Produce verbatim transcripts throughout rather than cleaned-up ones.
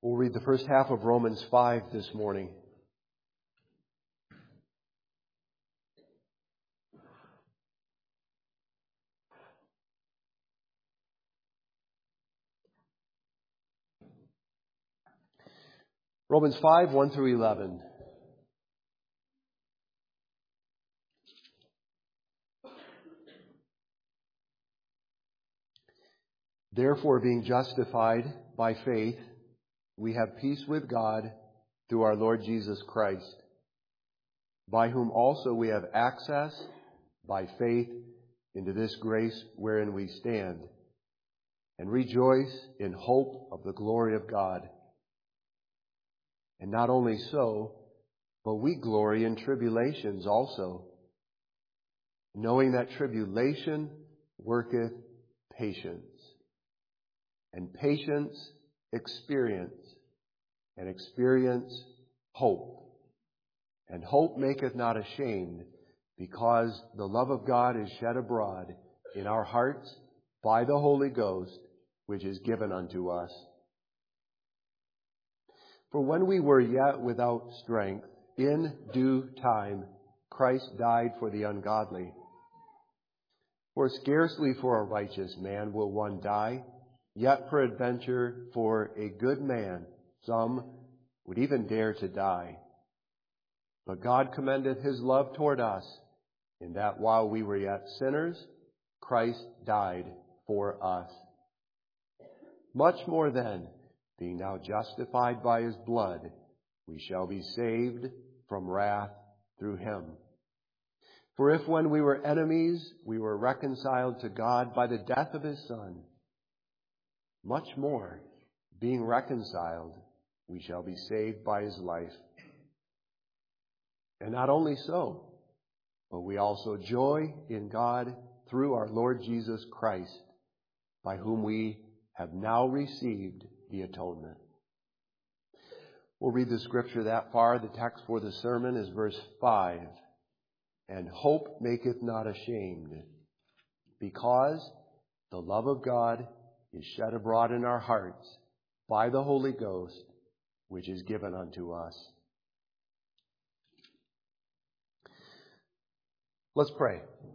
We'll read the first half of Romans five this morning. Romans five, one through eleven. Therefore, being justified by faith, we have peace with God through our Lord Jesus Christ, by whom also we have access by faith into this grace wherein we stand, and rejoice in hope of the glory of God. And not only so, but we glory in tribulations also, knowing that tribulation worketh patience, and patience experience, and experience hope. And hope maketh not ashamed, because the love of God is shed abroad in our hearts by the Holy Ghost, which is given unto us. For when we were yet without strength, in due time Christ died for the ungodly. For scarcely for a righteous man will one die, yet peradventure for a good man some would even dare to die. But God commendeth his love toward us, in that while we were yet sinners, Christ died for us. Much more then, being now justified by his blood, we shall be saved from wrath through him. For if when we were enemies, we were reconciled to God by the death of his Son, much more, being reconciled, we shall be saved by his life. And not only so, but we also joy in God through our Lord Jesus Christ, by whom we have now received the atonement. We'll read the scripture that far. The text for the sermon is verse five. And hope maketh not ashamed, because the love of God is shed abroad in our hearts by the Holy Ghost, which is given unto us. Let's pray.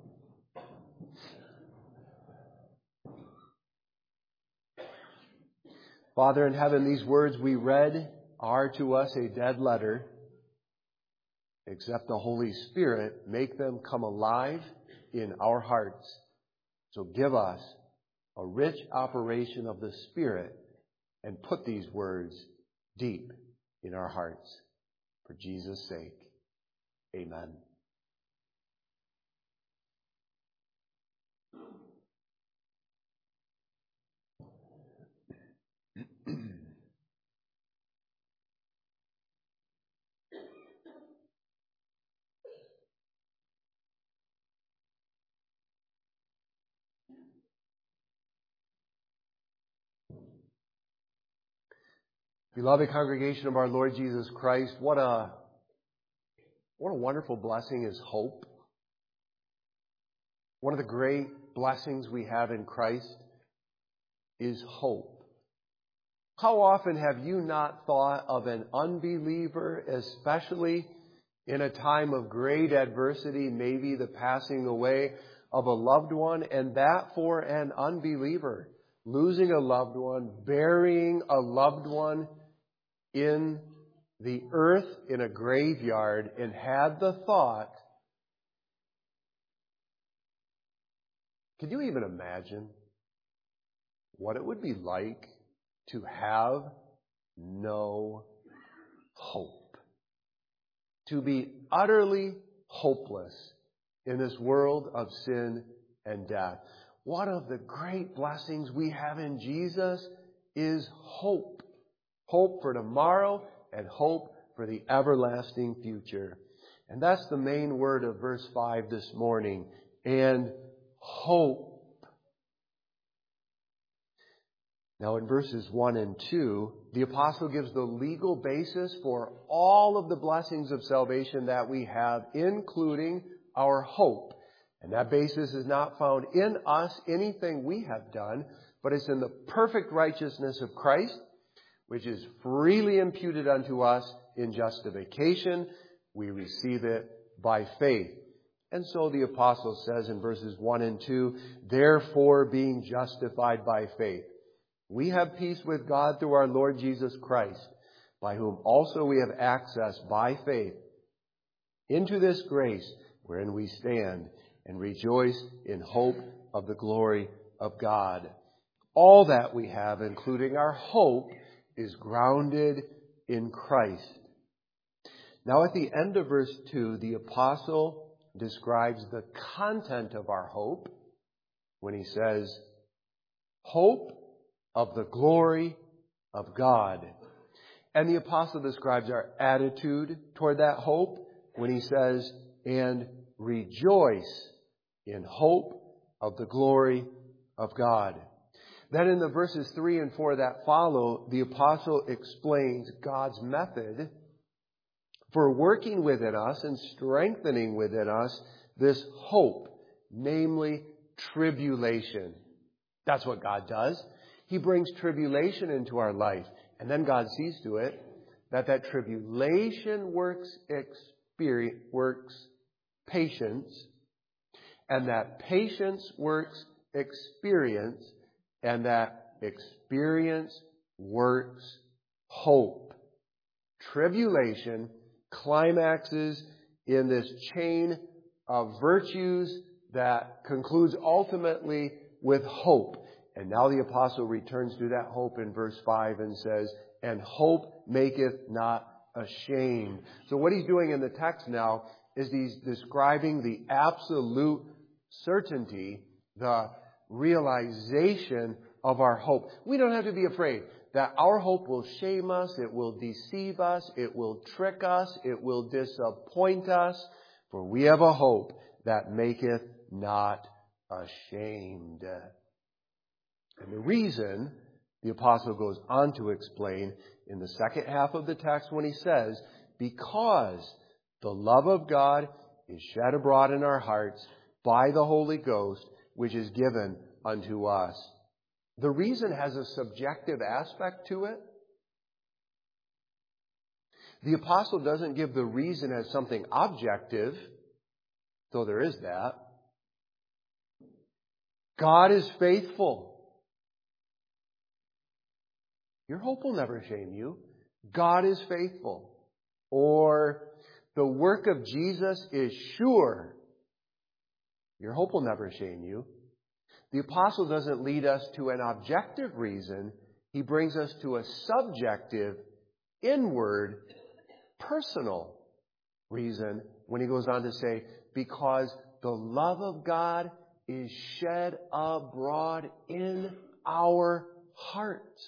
Father in heaven, these words we read are to us a dead letter, except the Holy Spirit make them come alive in our hearts. So give us a rich operation of the Spirit and put these words deep in our hearts. For Jesus' sake, amen. Beloved congregation of our Lord Jesus Christ, what a, what a wonderful blessing is hope. One of the great blessings we have in Christ is hope. How often have you not thought of an unbeliever, especially in a time of great adversity, maybe the passing away of a loved one, and that for an unbeliever, losing a loved one, burying a loved one in the earth in a graveyard, and had the thought, could you even imagine what it would be like to have no hope? To be utterly hopeless in this world of sin and death. One of the great blessings we have in Jesus is hope. Hope for tomorrow and hope for the everlasting future. And that's the main word of verse five this morning. And hope. Now in verses one and two, the apostle gives the legal basis for all of the blessings of salvation that we have, including our hope. And that basis is not found in us, anything we have done, but it's in the perfect righteousness of Christ, which is freely imputed unto us in justification. We receive it by faith. And so the apostle says in verses one and two, therefore being justified by faith, we have peace with God through our Lord Jesus Christ, by whom also we have access by faith into this grace wherein we stand and rejoice in hope of the glory of God. All that we have, including our hope, is grounded in Christ. Now at the end of verse two, the apostle describes the content of our hope when he says, hope of the glory of God. And the apostle describes our attitude toward that hope when he says, and rejoice in hope of the glory of God. Then in the verses three and four that follow, the apostle explains God's method for working within us and strengthening within us this hope, namely tribulation. That's what God does. He brings tribulation into our life, and then God sees to it that that tribulation works experience, works patience, and that patience works experience, and that experience works hope. Tribulation climaxes in this chain of virtues that concludes ultimately with hope. And now the apostle returns to that hope in verse five and says, and hope maketh not ashamed. So what he's doing in the text now is he's describing the absolute certainty, the realization of our hope. We don't have to be afraid that our hope will shame us, it will deceive us, it will trick us, it will disappoint us, for we have a hope that maketh not ashamed. And the reason, the apostle goes on to explain in the second half of the text when he says, because the love of God is shed abroad in our hearts by the Holy Ghost, which is given unto us. The reason has a subjective aspect to it. The apostle doesn't give the reason as something objective, though there is that. God is faithful. Your hope will never shame you. God is faithful. Or the work of Jesus is sure. Your hope will never shame you. The apostle doesn't lead us to an objective reason. He brings us to a subjective, inward, personal reason when he goes on to say, because the love of God is shed abroad in our hearts.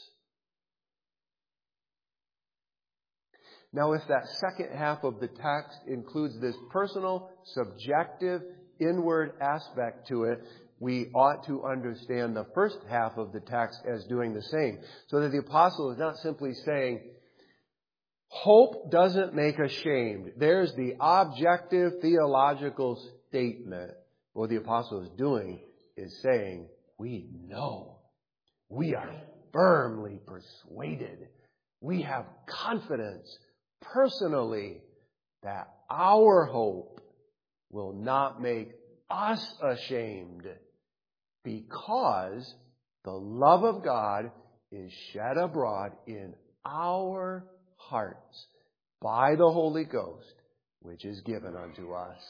Now, if that second half of the text includes this personal, subjective, inward aspect to it, we ought to understand the first half of the text as doing the same. So that the apostle is not simply saying, hope doesn't make ashamed. There's the objective theological statement. What the apostle is doing is saying, we know, we are firmly persuaded, we have confidence personally that our hope will not make us ashamed, because the love of God is shed abroad in our hearts by the Holy Ghost, which is given unto us.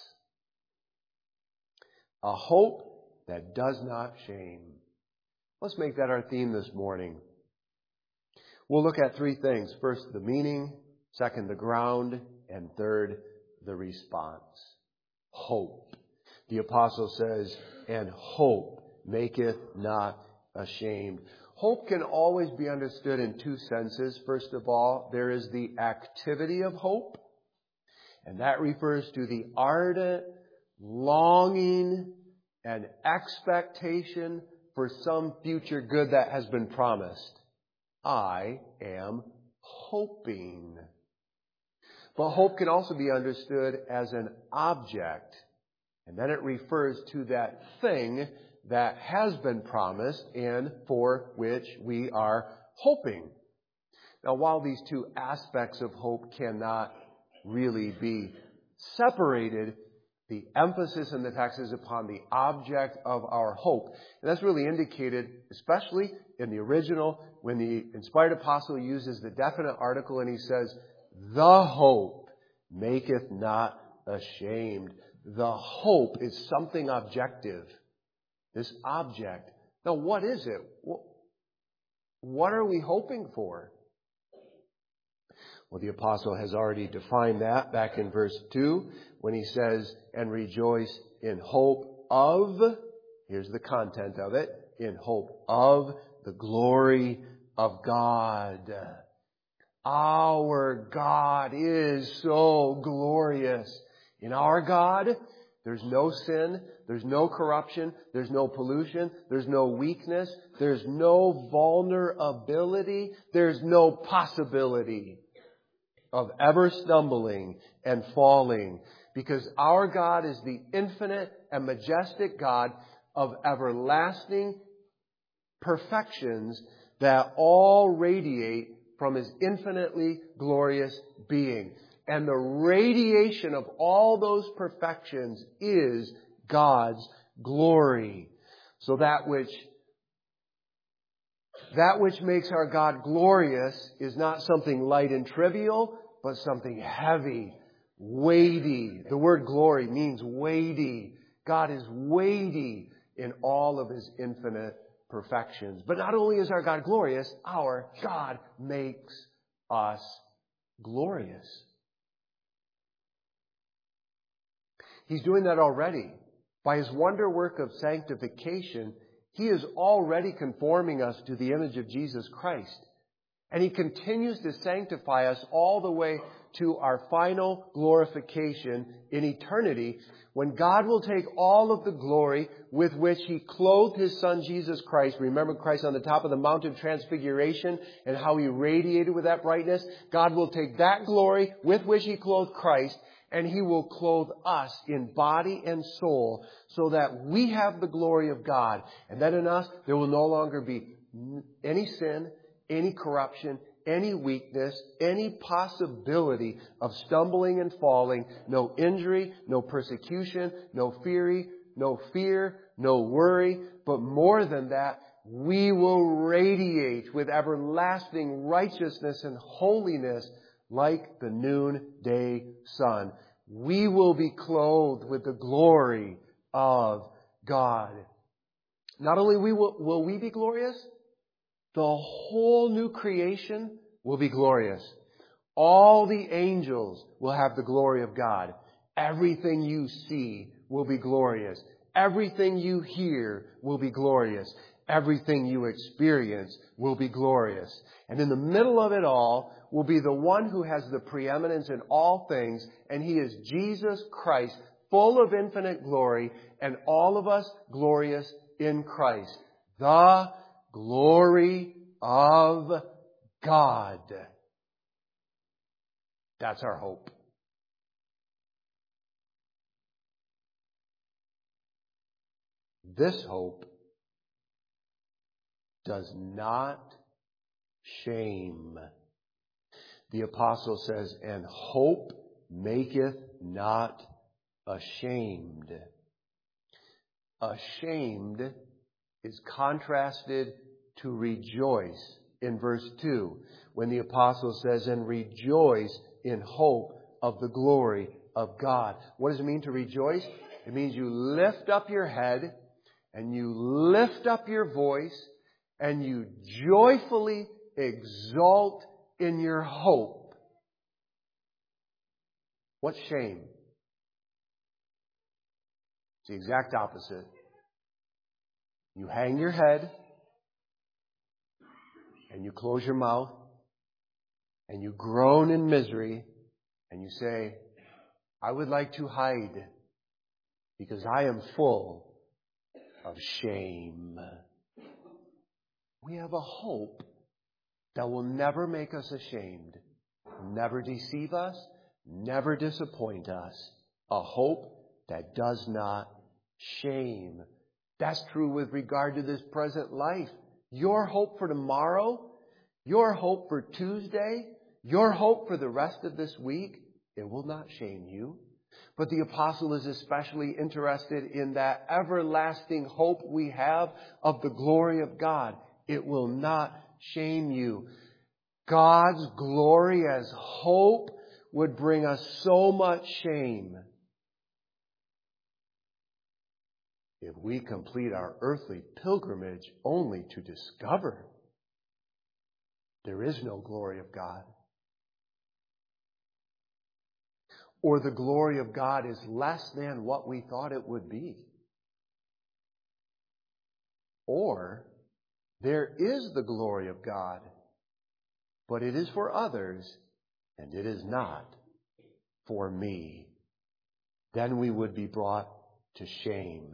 A hope that does not shame. Let's make that our theme this morning. We'll look at three things. First, the meaning. Second, the ground. And third, the response. Hope. The apostle says, and hope maketh not ashamed. Hope can always be understood in two senses. First of all, there is the activity of hope, and that refers to the ardent longing and expectation for some future good that has been promised. I am hoping. But hope can also be understood as an object. And then it refers to that thing that has been promised and for which we are hoping. Now, while these two aspects of hope cannot really be separated, the emphasis in the text is upon the object of our hope. And that's really indicated, especially in the original, when the inspired apostle uses the definite article and he says, the hope maketh not ashamed. The hope is something objective. This object. Now, what is it? What are we hoping for? Well, the apostle has already defined that back in verse two when he says, and rejoice in hope of, here's the content of it, in hope of the glory of God. Our God is so glorious. In our God, there's no sin, there's no corruption, there's no pollution, there's no weakness, there's no vulnerability, there's no possibility of ever stumbling and falling, because our God is the infinite and majestic God of everlasting perfections that all radiate from His infinitely glorious being. And the radiation of all those perfections is God's glory. So that which That which makes our God glorious is not something light and trivial, but something heavy, weighty. The word glory means weighty. God is weighty in all of His infinite perfections. But not only is our God glorious, our God makes us glorious. He's doing that already. By His wonder work of sanctification, He is already conforming us to the image of Jesus Christ. And He continues to sanctify us all the way to our final glorification in eternity, when God will take all of the glory with which He clothed His Son Jesus Christ. Remember Christ on the top of the Mount of Transfiguration and how He radiated with that brightness? God will take that glory with which He clothed Christ, and He will clothe us in body and soul so that we have the glory of God. And then in us, there will no longer be any sin, any corruption, any weakness, any possibility of stumbling and falling, no injury, no persecution, no fear, no fear, no worry. But more than that, we will radiate with everlasting righteousness and holiness like the noonday sun. We will be clothed with the glory of God. Not only we will, will we be glorious, the whole new creation will be glorious. All the angels will have the glory of God. Everything you see will be glorious. Everything you hear will be glorious. Everything you experience will be glorious. And in the middle of it all will be the one who has the preeminence in all things, and He is Jesus Christ, full of infinite glory, and all of us glorious in Christ. The glory of God. That's our hope. This hope does not shame. The apostle says, and hope maketh not ashamed. Ashamed is contrasted to rejoice in verse two, when the apostle says, and rejoice in hope of the glory of God. What does it mean to rejoice? It means you lift up your head and you lift up your voice and you joyfully exult in your hope. What's shame? It's the exact opposite. You hang your head and you close your mouth and you groan in misery and you say, I would like to hide because I am full of shame. We have a hope that will never make us ashamed, never deceive us, never disappoint us. A hope that does not shame. That's true with regard to this present life. Your hope for tomorrow, your hope for Tuesday, your hope for the rest of this week, it will not shame you. But the apostle is especially interested in that everlasting hope we have of the glory of God. It will not shame you. God's glory as hope would bring us so much shame if we complete our earthly pilgrimage only to discover there is no glory of God. Or the glory of God is less than what we thought it would be. Or there is the glory of God, but it is for others, and it is not for me. Then we would be brought to shame.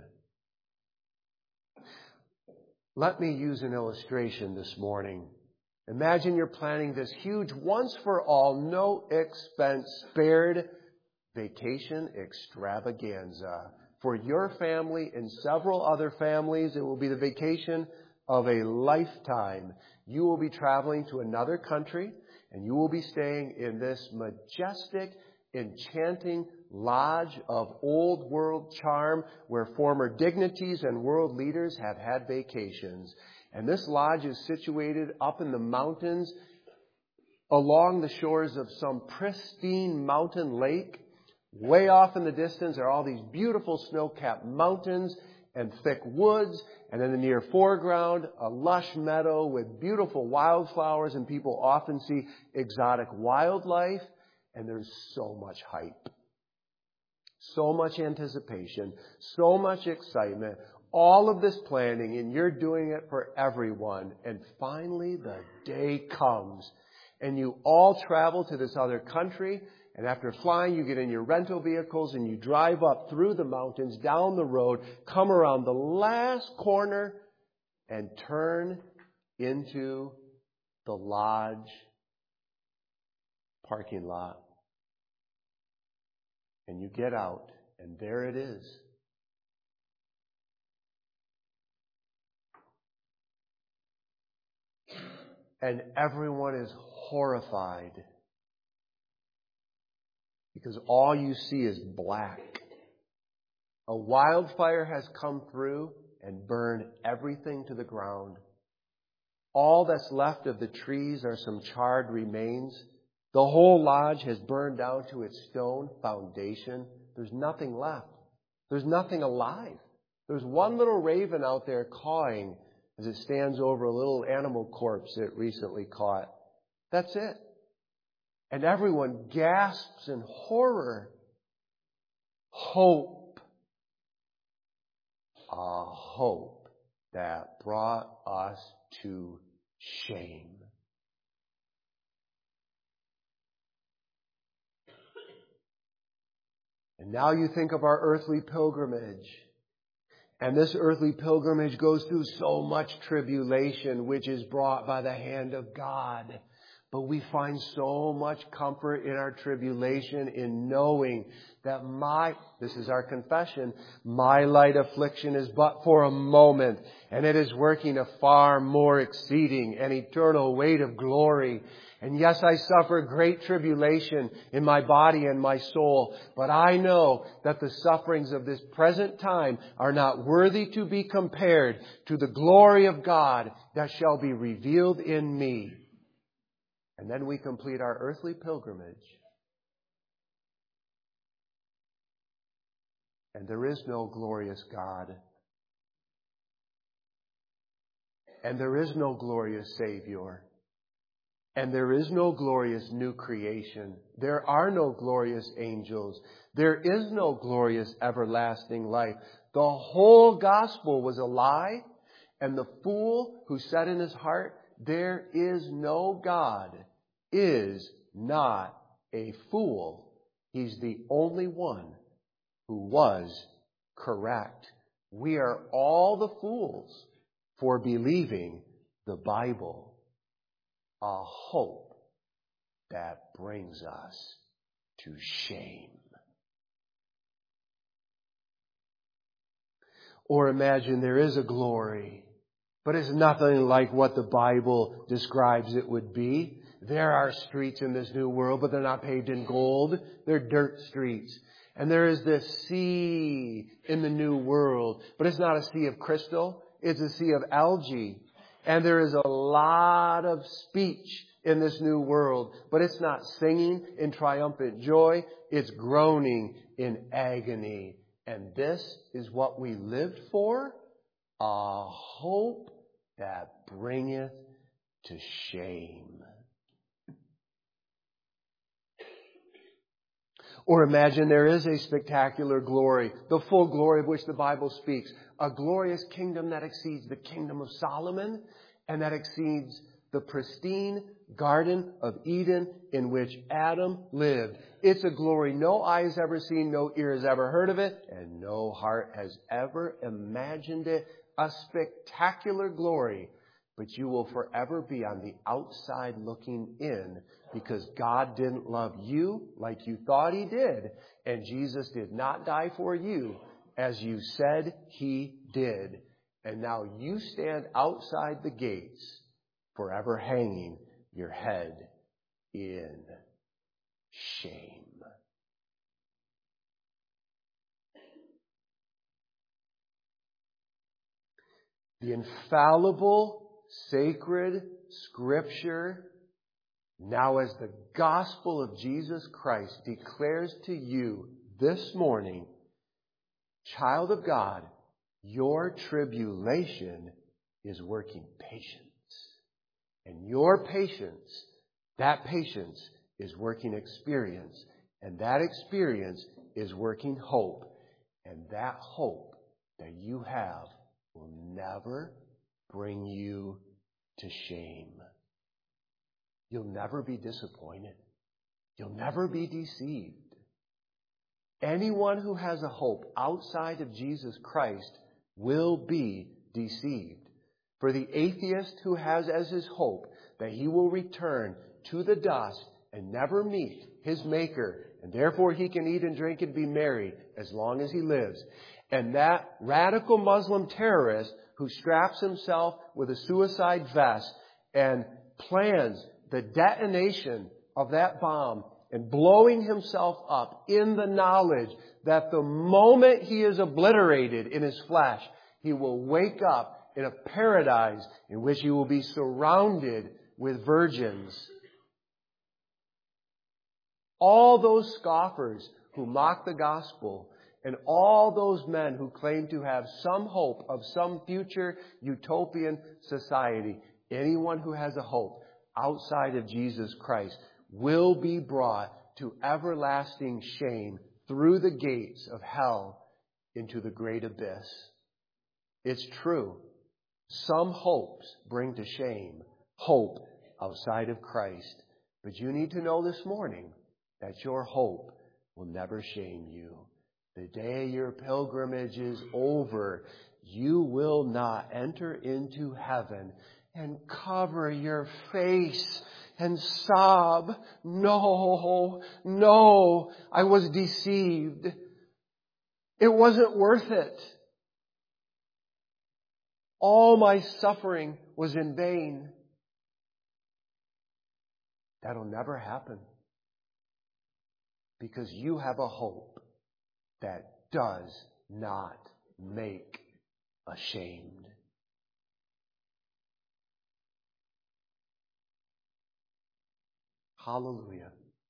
Let me use an illustration this morning. Imagine you're planning this huge, once-for-all, no-expense, spared vacation extravaganza. For your family and several other families, it will be the vacation of a lifetime. You will be traveling to another country, and you will be staying in this majestic, enchanting lodge of old world charm where former dignities and world leaders have had vacations. And this lodge is situated up in the mountains along the shores of some pristine mountain lake. Way off in the distance are all these beautiful snow-capped mountains and thick woods, and in the near foreground, a lush meadow with beautiful wildflowers, and people often see exotic wildlife, and there's so much hype, so much anticipation, so much excitement, all of this planning, and you're doing it for everyone, and finally the day comes, and you all travel to this other country. And after flying, you get in your rental vehicles and you drive up through the mountains, down the road, come around the last corner and turn into the lodge parking lot. And you get out, and there it is. And everyone is horrified, because all you see is black. A wildfire has come through and burned everything to the ground. All that's left of the trees are some charred remains. The whole lodge has burned down to its stone foundation. There's nothing left. There's nothing alive. There's one little raven out there cawing as it stands over a little animal corpse it recently caught. That's it. And everyone gasps in horror. Hope. A hope that brought us to shame. And now you think of our earthly pilgrimage. And this earthly pilgrimage goes through so much tribulation, which is brought by the hand of God. But we find so much comfort in our tribulation in knowing that my, this is our confession, my light affliction is but for a moment, and it is working a far more exceeding and eternal weight of glory. And yes, I suffer great tribulation in my body and my soul, but I know that the sufferings of this present time are not worthy to be compared to the glory of God that shall be revealed in me. And then we complete our earthly pilgrimage. And there is no glorious God. And there is no glorious Savior. And there is no glorious new creation. There are no glorious angels. There is no glorious everlasting life. The whole gospel was a lie. And the fool who said in his heart, "There is no God," is not a fool. He's the only one who was correct. We are all the fools for believing the Bible, a hope that brings us to shame. Or imagine there is a glory, But it's nothing like what the Bible describes it would be. There are streets in this new world, but they're not paved in gold. They're dirt streets. And there is this sea in the new world, but it's not a sea of crystal. It's a sea of algae. And there is a lot of speech in this new world, but it's not singing in triumphant joy. It's groaning in agony. And this is what we lived for, a hope that bringeth to shame. Or imagine there is a spectacular glory, the full glory of which the Bible speaks, a glorious kingdom that exceeds the kingdom of Solomon and that exceeds the pristine Garden of Eden in which Adam lived. It's a glory no eye has ever seen, no ear has ever heard of it, and no heart has ever imagined it. A spectacular glory, but you will forever be on the outside looking in because God didn't love you like you thought He did, and Jesus did not die for you as you said He did. And now you stand outside the gates, forever hanging your head in shame. The infallible, sacred Scripture, now as the gospel of Jesus Christ, declares to you this morning, child of God, your tribulation is working patience. And your patience, that patience is working experience. And that experience is working hope. And that hope that you have will never bring you to shame. You'll never be disappointed. You'll never be deceived. Anyone who has a hope outside of Jesus Christ will be deceived. For the atheist who has as his hope that he will return to the dust and never meet his Maker, and therefore he can eat and drink and be merry as long as he lives. And that radical Muslim terrorist who straps himself with a suicide vest and plans the detonation of that bomb and blowing himself up in the knowledge that the moment he is obliterated in his flesh, he will wake up in a paradise in which he will be surrounded with virgins. All those scoffers who mock the gospel and all those men who claim to have some hope of some future utopian society, anyone who has a hope outside of Jesus Christ will be brought to everlasting shame through the gates of hell into the great abyss. It's true. Some hopes bring to shame, hope outside of Christ. But you need to know this morning that your hope will never shame you. The day your pilgrimage is over, you will not enter into heaven and cover your face and sob, no, no, I was deceived. It wasn't worth it. All my suffering was in vain. That'll never happen. Because you have a hope that does not make ashamed. Hallelujah.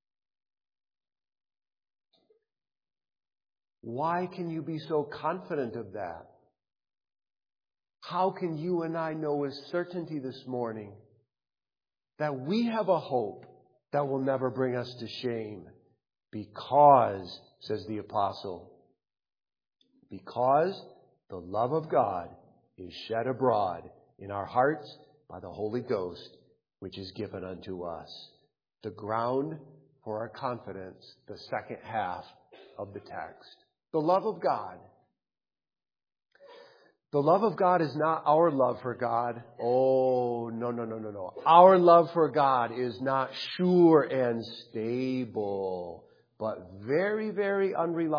Why can you be so confident of that? How can you and I know with certainty this morning that we have a hope that will never bring us to shame? Because, says the apostle, because the love of God is shed abroad in our hearts by the Holy Ghost, which is given unto us. The ground for our confidence, the second half of the text. The love of God. The love of God is not our love for God. Oh, no, no, no, no, no. Our love for God is not sure and stable, but very, very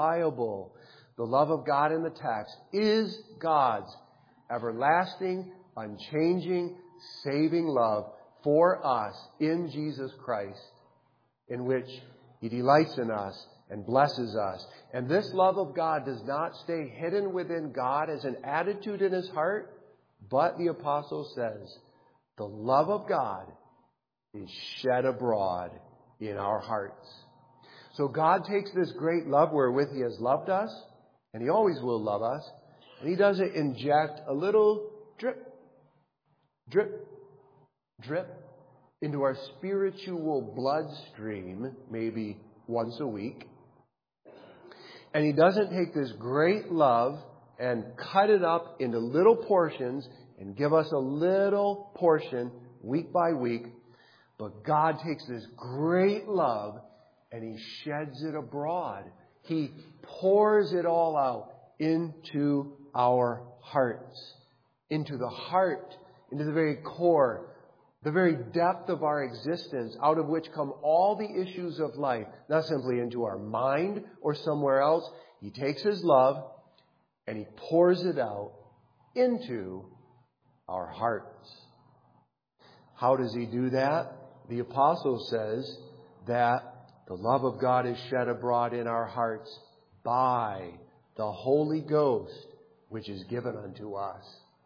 unreliable. The love of God in the text is God's everlasting, unchanging, saving love for us in Jesus Christ, in which He delights in us and blesses us. And this love of God does not stay hidden within God as an attitude in His heart, but the apostle says, the love of God is shed abroad in our hearts. So God takes this great love wherewith He has loved us, and He always will love us, and He doesn't inject a little drip, drip, drip into our spiritual bloodstream, maybe once a week. And He doesn't take this great love and cut it up into little portions and give us a little portion week by week. But God takes this great love and He sheds it abroad. He pours it all out into our hearts, into the heart, into the very core, the very depth of our existence, out of which come all the issues of life, not simply into our mind or somewhere else. He takes His love and He pours it out into our hearts. How does He do that? The apostle says that the love of God is shed abroad in our hearts by the Holy Ghost, which is given unto us.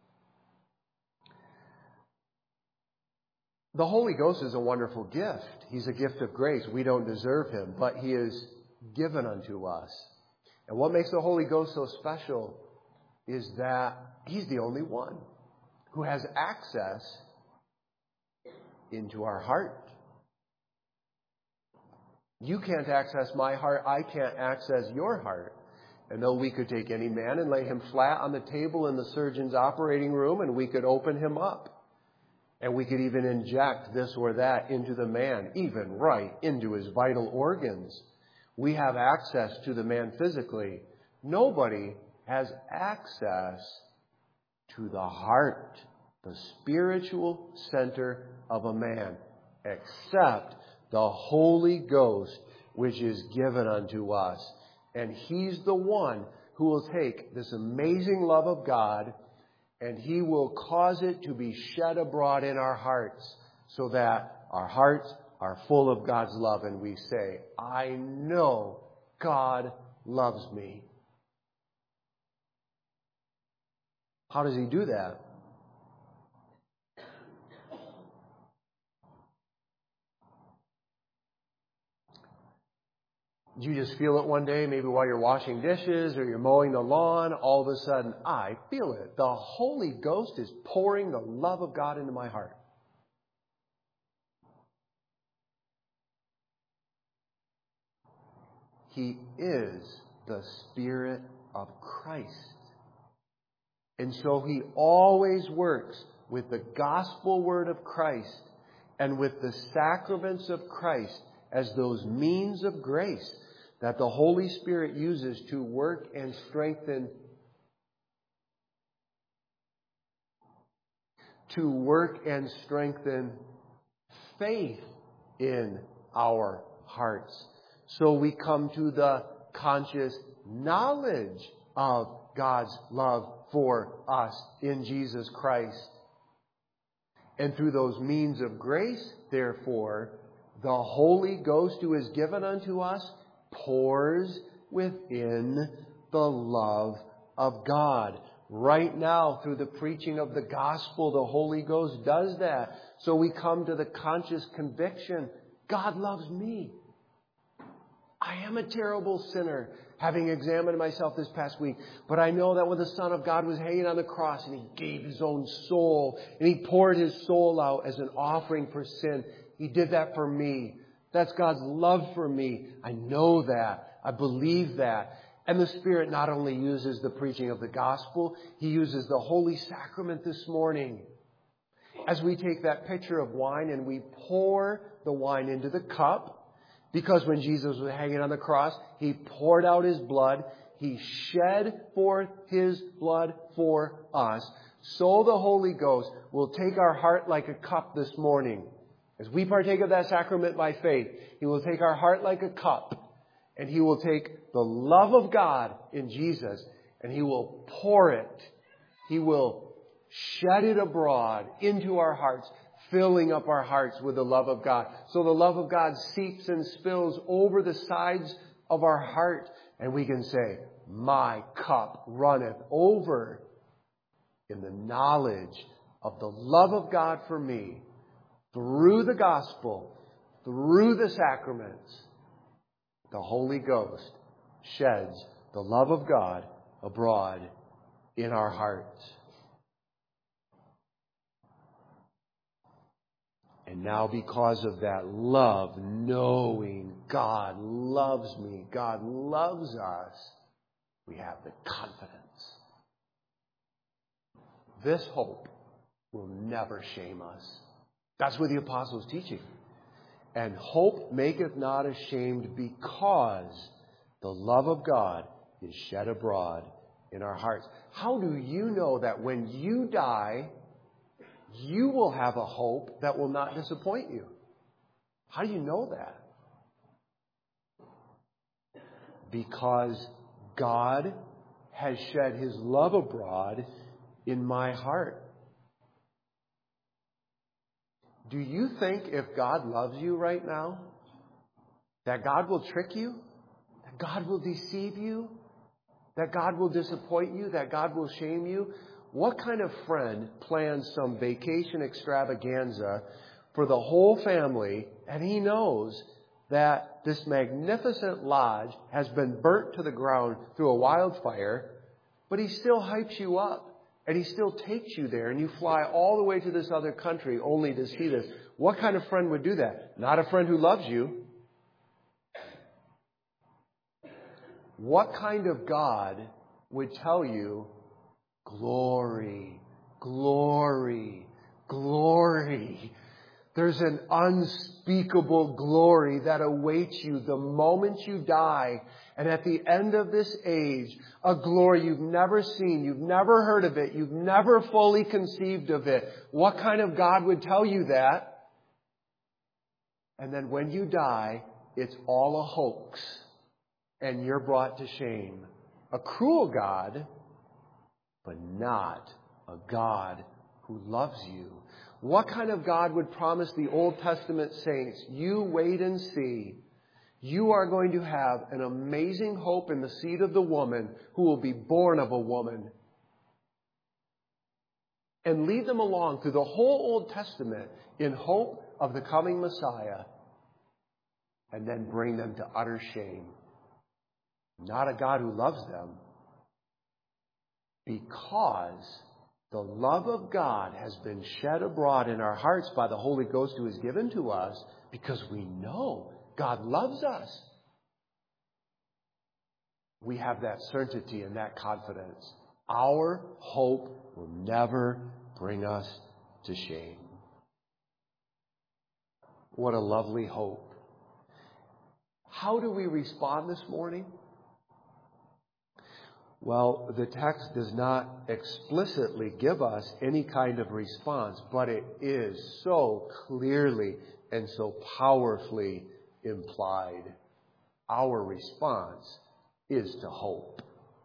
The Holy Ghost is a wonderful gift. He's a gift of grace. We don't deserve Him, but He is given unto us. And what makes the Holy Ghost so special is that He's the only one who has access into our heart. You can't access my heart. I can't access your heart. And though we could take any man and lay him flat on the table in the surgeon's operating room, and we could open him up, and we could even inject this or that into the man, even right into his vital organs. We have access to the man physically. Nobody has access to the heart, the spiritual center of a man, except the Holy Ghost, which is given unto us. And He's the one who will take this amazing love of God and He will cause it to be shed abroad in our hearts so that our hearts are full of God's love and we say, I know God loves me. How does He do that? You just feel it one day, maybe while you're washing dishes or you're mowing the lawn. All of a sudden, I feel it. The Holy Ghost is pouring the love of God into my heart. He is the Spirit of Christ. And so He always works with the gospel word of Christ and with the sacraments of Christ as those means of grace that the Holy Spirit uses to work and strengthen to work and strengthen faith in our hearts. So we come to the conscious knowledge of God's love for us in Jesus Christ. And through those means of grace, therefore, the Holy Ghost who is given unto us pours within the love of God. Right now, through the preaching of the gospel, the Holy Ghost does that. So we come to the conscious conviction, God loves me. I am a terrible sinner, having examined myself this past week. But I know that when the Son of God was hanging on the cross and He gave His own soul, and He poured His soul out as an offering for sin, He did that for me. That's God's love for me. I know that. I believe that. And the Spirit not only uses the preaching of the gospel, He uses the Holy Sacrament this morning. As we take that pitcher of wine and we pour the wine into the cup, because when Jesus was hanging on the cross, He poured out His blood. He shed forth His blood for us. So the Holy Ghost will take our heart like a cup this morning. As we partake of that sacrament by faith, He will take our heart like a cup, and He will take the love of God in Jesus, and He will pour it. He will Shed it abroad into our hearts, filling up our hearts with the love of God. So the love of God seeps and spills over the sides of our heart. And we can say, my cup runneth over in the knowledge of the love of God for me through the gospel, through the sacraments. The Holy Ghost sheds the love of God abroad in our hearts. And now because of that love, knowing God loves me, God loves us, we have the confidence. This hope will never shame us. That's what the apostles' teaching. And hope maketh not ashamed, because the love of God is shed abroad in our hearts. How do you know that when you die, you will have a hope that will not disappoint you? How do you know that? Because God has shed His love abroad in my heart. Do you think if God loves you right now, that God will trick you? That God will deceive you? That God will disappoint you? That God will shame you? What kind of friend plans some vacation extravaganza for the whole family, and he knows that this magnificent lodge has been burnt to the ground through a wildfire, but he still hypes you up, and he still takes you there, and you fly all the way to this other country only to see this? What kind of friend would do that? Not a friend who loves you. What kind of God would tell you, glory, glory, glory? There's an unspeakable glory that awaits you the moment you die. And at the end of this age, a glory you've never seen, you've never heard of it, you've never fully conceived of it. What kind of God would tell you that? And then when you die, it's all a hoax, and you're brought to shame. A cruel God, but not a God who loves you. What kind of God would promise the Old Testament saints, you wait and see. You are going to have an amazing hope in the seed of the woman who will be born of a woman. And lead them along through the whole Old Testament in hope of the coming Messiah. And then bring them to utter shame. Not a God who loves them. Because the love of God has been shed abroad in our hearts by the Holy Ghost who is given to us, because we know God loves us. We have that certainty and that confidence. Our hope will never bring us to shame. What a lovely hope. How do we respond this morning? Well, the text does not explicitly give us any kind of response, but it is so clearly and so powerfully implied. Our response is to hope.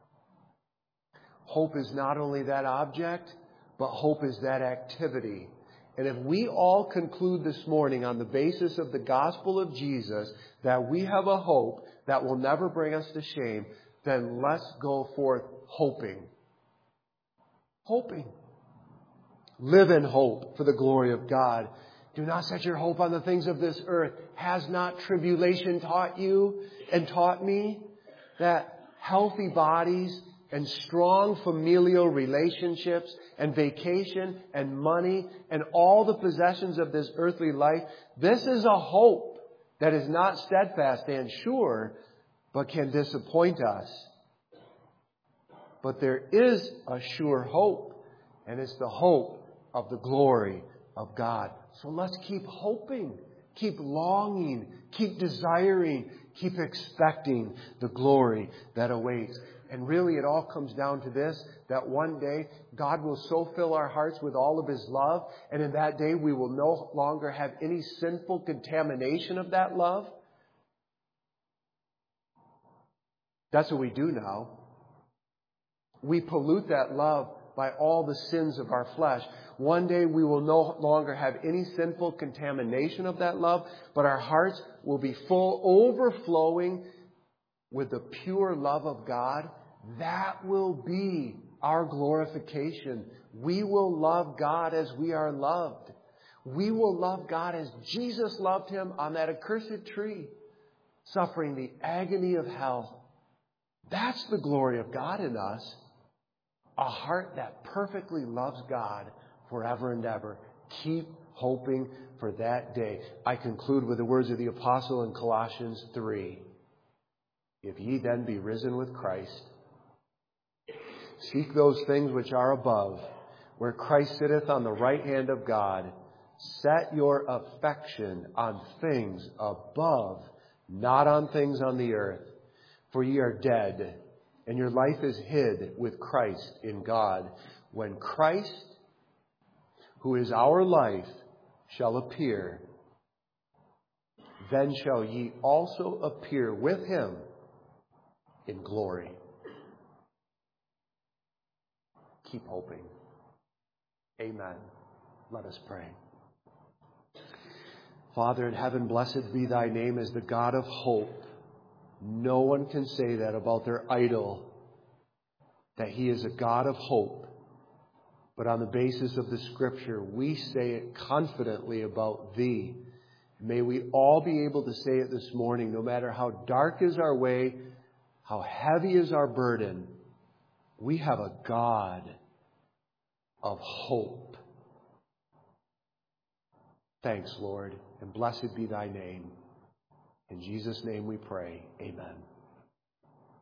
Hope is not only that object, but hope is that activity. And if we all conclude this morning on the basis of the gospel of Jesus that we have a hope that will never bring us to shame, then let's go forth hoping. Hoping. Live in hope for the glory of God. Do not set your hope on the things of this earth. Has not tribulation taught you and taught me that healthy bodies and strong familial relationships and vacation and money and all the possessions of this earthly life, this is a hope that is not steadfast and sure, but can disappoint us. But there is a sure hope, and it's the hope of the glory of God. So let's keep hoping, keep longing, keep desiring, keep expecting the glory that awaits. And really it all comes down to this, that one day God will so fill our hearts with all of His love, and in that day we will no longer have any sinful contamination of that love. That's what we do now. We pollute that love by all the sins of our flesh. One day we will no longer have any sinful contamination of that love, but our hearts will be full, overflowing with the pure love of God. That will be our glorification. We will love God as we are loved. We will love God as Jesus loved Him on that accursed tree, suffering the agony of hell. That's the glory of God in us. A heart that perfectly loves God forever and ever. Keep hoping for that day. I conclude with the words of the apostle in Colossians three. If ye then be risen with Christ, seek those things which are above, where Christ sitteth on the right hand of God. Set your affection on things above, not on things on the earth. For ye are dead, and your life is hid with Christ in God. When Christ, who is our life, shall appear, then shall ye also appear with Him in glory. Keep hoping. Amen. Let us pray. Father in heaven, blessed be Thy name as the God of hope. No one can say that about their idol, that He is a God of hope. But on the basis of the Scripture, we say it confidently about Thee. May we all be able to say it this morning, no matter how dark is our way, how heavy is our burden, we have a God of hope. Thanks, Lord, and blessed be Thy name. In Jesus' name we pray. Amen.